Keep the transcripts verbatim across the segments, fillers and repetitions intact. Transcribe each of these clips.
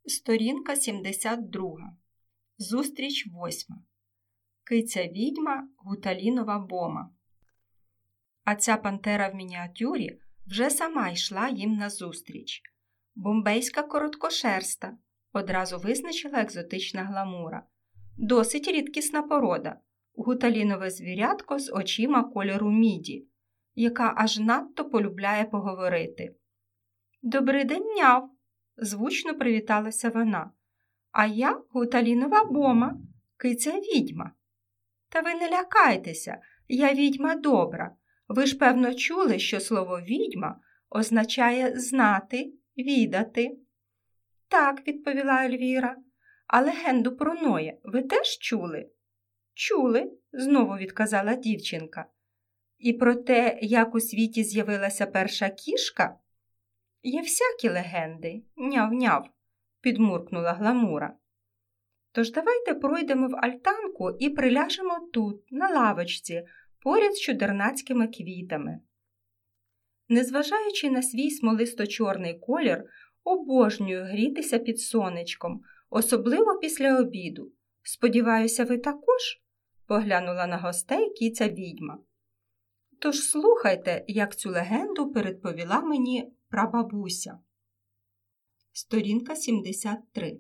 Сторінка сімдесят друга. Зустріч восьма. Киця-відьма Гуталінова Бома. А ця пантера в мініатюрі вже сама йшла їм назустріч. Бомбейська короткошерста, одразу визначила екзотична гламура. Досить рідкісна порода. Гуталінове звірятко з очима кольору міді, яка аж надто полюбляє поговорити. «Добрий день, няв!» – звучно привіталася вона. «А я Гуталінова Бома, киця-відьма». «Та ви не лякайтеся, я відьма добра. Ви ж, певно, чули, що слово «відьма» означає «знати», «відати». «Так», – відповіла Ельвіра. «А легенду про Ноя ви теж чули?» «Чули», – знову відказала дівчинка. «І про те, як у світі з'явилася перша кішка?» «Є всякі легенди, няв-няв», – підмуркнула гламура. «Тож давайте пройдемо в альтанку і приляжемо тут, на лавочці, поряд з чудернацькими квітами». Незважаючи на свій смолисто-чорний колір, обожнюю грітися під сонечком, особливо після обіду. «Сподіваюся, ви також?» – поглянула на гостей киця-відьма. «Тож слухайте, як цю легенду передповіла мені прабабуся». Сторінка сімдесят три.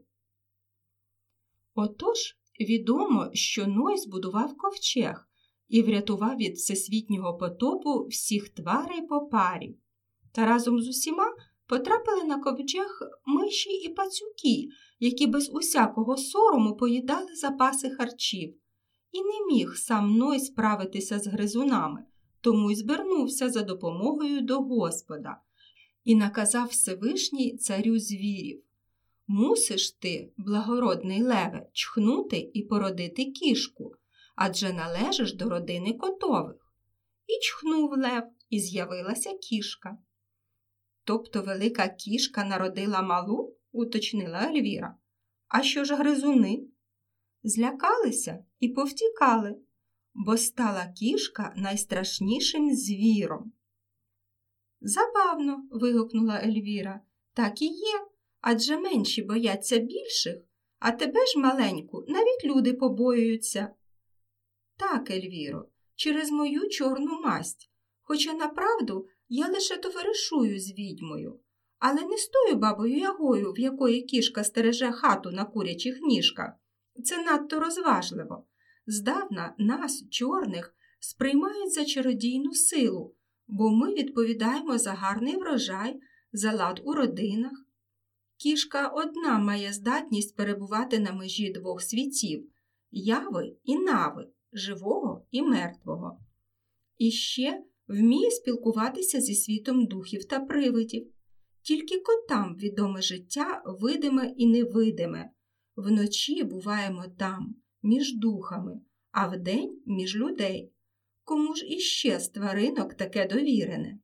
Отож, відомо, що Ной збудував ковчег і врятував від всесвітнього потопу всіх тварей по парі. Та разом з усіма потрапили на ковчег миші і пацюки, які без усякого сорому поїдали запаси харчів. І не міг сам Ной справитися з гризунами, тому й звернувся за допомогою до Господа і наказав Всевишній царю звірів: «Мусиш ти, благородний леве, чхнути і породити кішку, адже належиш до родини котових». І чхнув лев, і з'явилася кішка. «Тобто велика кішка народила малу?» – уточнила Ельвіра. «А що ж гризуни?» Злякалися і повтікали, бо стала кішка найстрашнішим звіром. «Забавно», – вигукнула Ельвіра. «Так і є, адже менші бояться більших, а тебе ж, маленьку, навіть люди побоюються». «Так, Ельвіро, через мою чорну масть, хоча направду я лише товаришую з відьмою, але не з тою бабою Ягою, в якої кішка стереже хату на курячих ніжках. Це надто розважливо. Здавна нас, чорних, сприймають за чародійну силу, бо ми відповідаємо за гарний врожай, за лад у родинах. Кішка одна має здатність перебувати на межі двох світів – яви і нави, живого і мертвого. І ще вміє спілкуватися зі світом духів та привидів. Тільки котам відоме життя видиме і невидиме. Вночі буваємо там, між духами, а вдень – між людей. Кому ж іще з тваринок таке довірене?»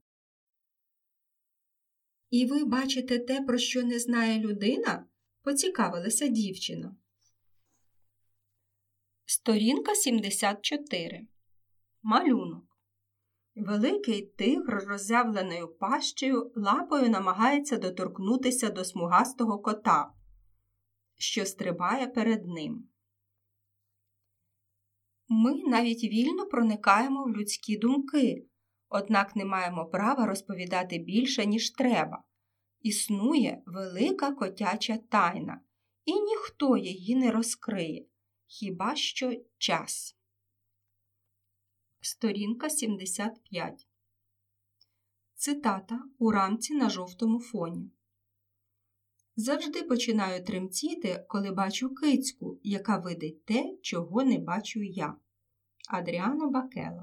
«І ви бачите те, про що не знає людина?» – поцікавилася дівчина. Сторінка сімдесят чотири. Малюнок. Великий тигр роззявленою пащею лапою намагається доторкнутися до смугастого кота, що стрибає перед ним. Ми навіть вільно проникаємо в людські думки, однак не маємо права розповідати більше, ніж треба. Існує велика котяча тайна, і ніхто її не розкриє, хіба що час. Сторінка сімдесят п'ять. Цитата у рамці на жовтому фоні. «Завжди починаю тремтіти, коли бачу кицьку, яка видить те, чого не бачу я». Адріано Бакело.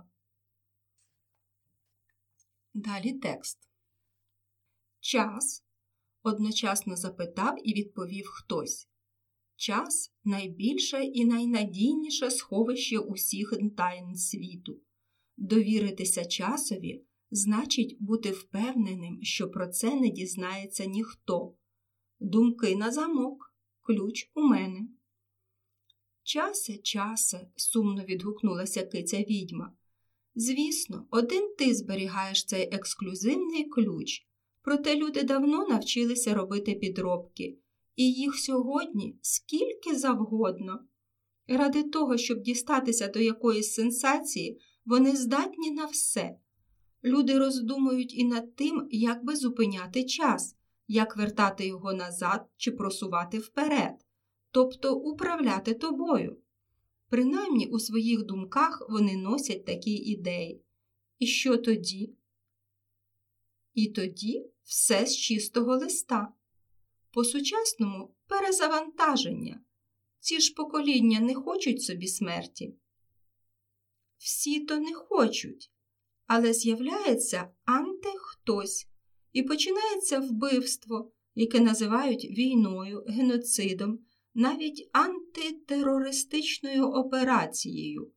Далі текст. «Час?» – одночасно запитав і відповів хтось. «Час – найбільше і найнадійніше сховище усіх тайн світу. Довіритися часові – значить бути впевненим, що про це не дізнається ніхто. Думки на замок, ключ у мене». «Часе, часе», – сумно відгукнулася киця-відьма. «Звісно, один ти зберігаєш цей ексклюзивний ключ, проте люди давно навчилися робити підробки, І їх сьогодні скільки завгодно. Ради того, щоб дістатися до якоїсь сенсації, вони здатні на все. Люди роздумують і над тим, як би зупиняти час, як вертати його назад чи просувати вперед, тобто управляти тобою. Принаймні у своїх думках вони носять такі ідеї. І що тоді? І тоді все з чистого листа. По-сучасному – перезавантаження. Ці ж покоління не хочуть собі смерті. Всі то не хочуть, але з'являється антихтось і починається вбивство, яке називають війною, геноцидом, навіть антитерористичною операцією.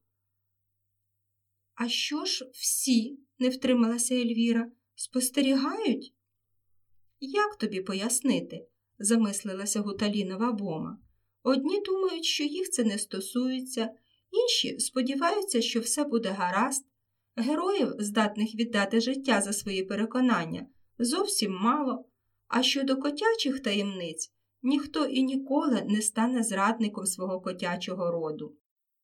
А що ж всі, не втрималася Ельвіра, спостерігають? Як тобі пояснити, замислилася Гуталінова Бома. Одні думають, що їх це не стосується, інші сподіваються, що все буде гаразд. Героїв, здатних віддати життя за свої переконання, зовсім мало, а щодо котячих таємниць, ніхто і ніколи не стане зрадником свого котячого роду.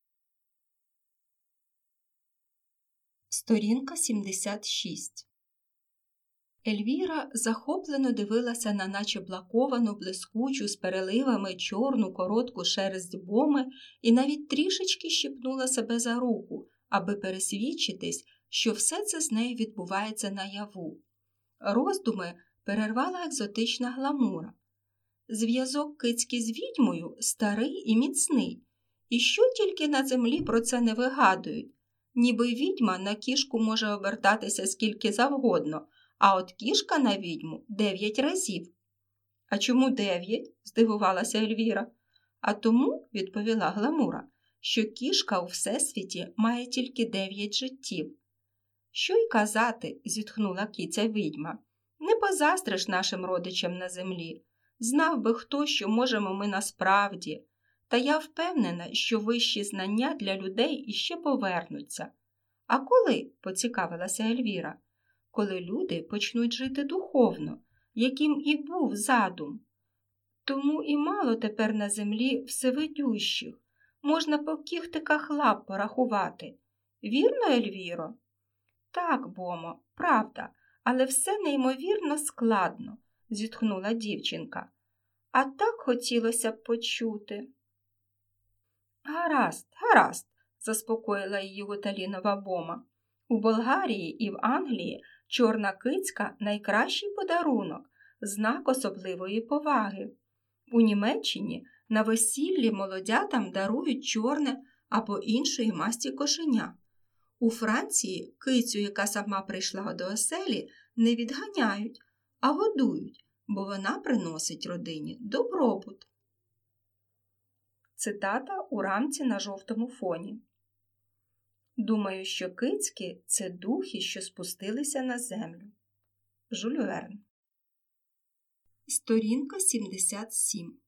Сторінка сімдесят шість. Ельвіра захоплено дивилася на наче блаковану, блискучу, з переливами чорну коротку шерсть Боми і навіть трішечки щипнула себе за руку, аби пересвідчитись, що все це з нею відбувається наяву. Роздуми перервала екзотична гламура. Зв'язок кицьки з відьмою старий і міцний. І що тільки на землі про це не вигадують. Ніби відьма на кішку може обертатися скільки завгодно, а от кішка на відьму дев'ять разів. А чому дев'ять? Здивувалася Ельвіра. А тому, відповіла гламура, що кішка у всесвіті має тільки дев'ять життів. Що й казати, зітхнула киця відьма. Не позаздриш нашим родичам на землі. Знав би хто, що можемо ми насправді. Та я впевнена, що вищі знання для людей іще повернуться. А коли, поцікавилася Ельвіра, коли люди почнуть жити духовно, яким і був задум. Тому і мало тепер на землі всевидющих, можна по кіхтиках лап порахувати. Вірно, Ельвіро? Так, Бомо, правда, але все неймовірно складно, зітхнула дівчинка. А так хотілося б почути. Гаразд, гаразд, заспокоїла її Гуталінова Бома. У Болгарії і в Англії чорна кицька – найкращий подарунок, знак особливої поваги. У Німеччині на весіллі молодятам дарують чорне або іншої масті кошеня. У Франції кицю, яка сама прийшла до оселі, не відганяють, а годують, бо вона приносить родині добробут. Цитата у рамці на жовтому фоні. Думаю, що кицьки – це духи, що спустилися на землю. Жюль Верн. Сторінка сімдесят сім.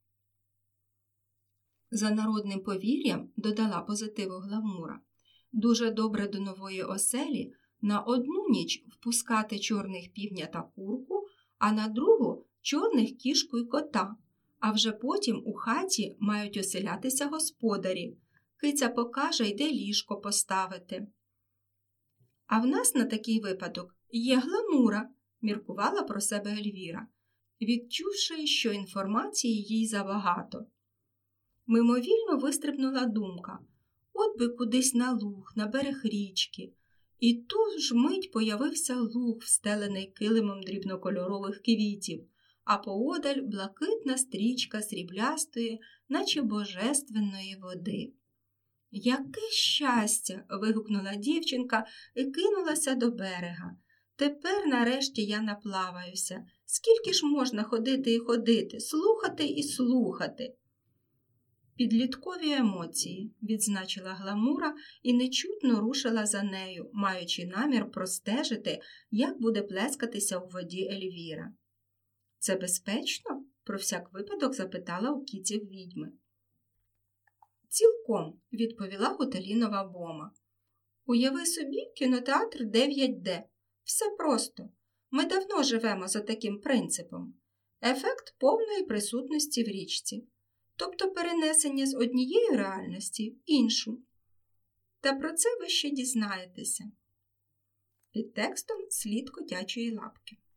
За народним повір'ям, додала позитиву гламура, дуже добре до нової оселі на одну ніч впускати чорних півня та курку, а на другу – чорних кішку й кота, а вже потім у хаті мають оселятися господарі. Киця покаже, де ліжко поставити. А в нас на такий випадок є гламура, міркувала про себе Ельвіра, відчувши, що інформації їй забагато. Мимовільно вистрибнула думка, от би кудись на луг, на берег річки. І ту ж мить появився луг, встелений килимом дрібнокольорових квітів, а поодаль блакитна стрічка сріблястої, наче божественної води. «Яке щастя!» – вигукнула дівчинка і кинулася до берега. «Тепер нарешті я наплаваюся. Скільки ж можна ходити і ходити, слухати і слухати?» «Підліткові емоції», – відзначила гламура і нечутно рушила за нею, маючи намір простежити, як буде плескатися у воді Ельвіра. «Це безпечно?» – про всяк випадок запитала у киці відьми. «Цілком», – відповіла Гуталінова Бома. «Уяви собі кінотеатр дев'ять де. Все просто. Ми давно живемо за таким принципом. ефект повної присутності в річці, тобто перенесення з однієї реальності в іншу. Та про це ви ще дізнаєтеся. Під текстом слід котячої лапки.